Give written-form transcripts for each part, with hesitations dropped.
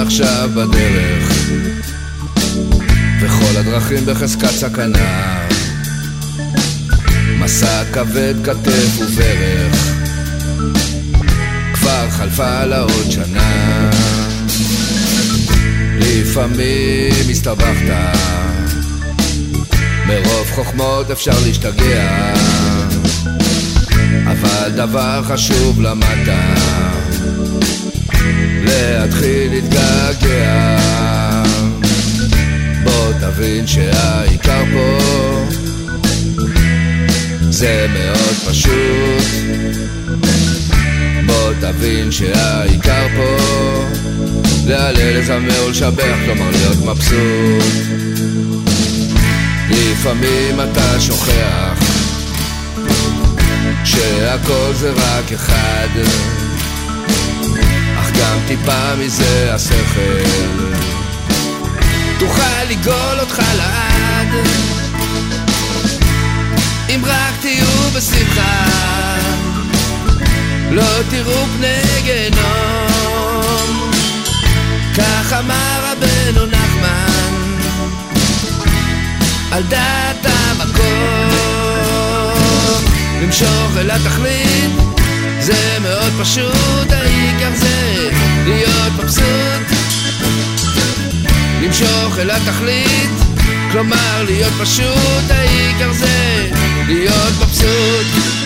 עכשיו בדרך, וכל הדרכים בחזקת סכנה, מסע כבד כתף וברך, כבר חלפה לה עוד שנה. לפעמים הסתבכת, מרוב חוכמות אפשר להשתגע, אבל דבר חשוב למדת, להתחיל להתגעגע. בוא תבין שהעיקר פה זה מאוד פשוט, בוא תבין שהעיקר פה להלל, לזמר ולשבח, כלומר להיות מבסוט. לפעמים אתה שוכח שהכל זה רק אחד, אך גם טיפה מזה השכל תוכל לגאול אותך לעד, אם רק תהיו בשמחה, לא תראו פני גיהנום. כך אמר רבנו נחמן על דעת המקום. למשוך אל התכלית זה מאוד פשוט, העיקר זה להיות מבסוט. למשוך אל התכלית, כלומר להיות פשוט, העיקר זה להיות מבסוט.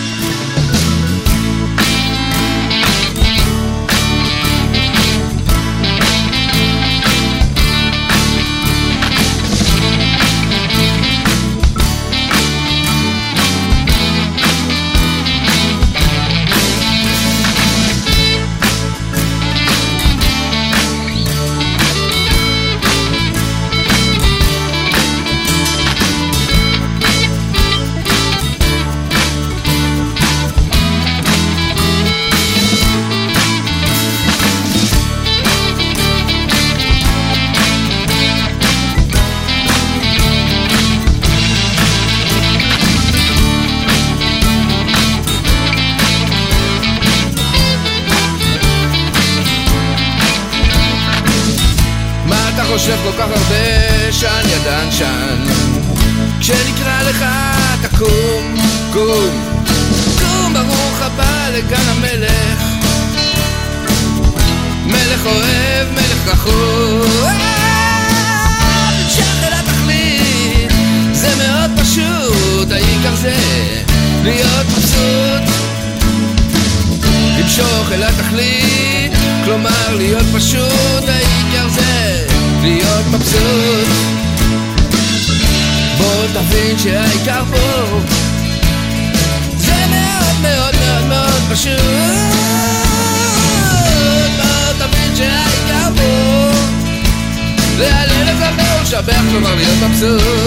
חושב כל כך הרבה שאני ידען שן, כשנקרא לך תקום, קום, קום, ברוך הבא לגן המלך, מלך אוהב, מלך רחוק. נמשך אל התכלית, זה מאוד פשוט, העיקר זה להיות מבסוט. למשוך אל התכלית, כלומר להיות פשוט, העיקר זה להיות מבסוט. בוא תבין שהעיקר פה זה מאוד מאוד מאוד מאוד פשוט. בוא תבין שהעיקר פה להלל, לזמר ולשבח, כלומר להיות מבסוט.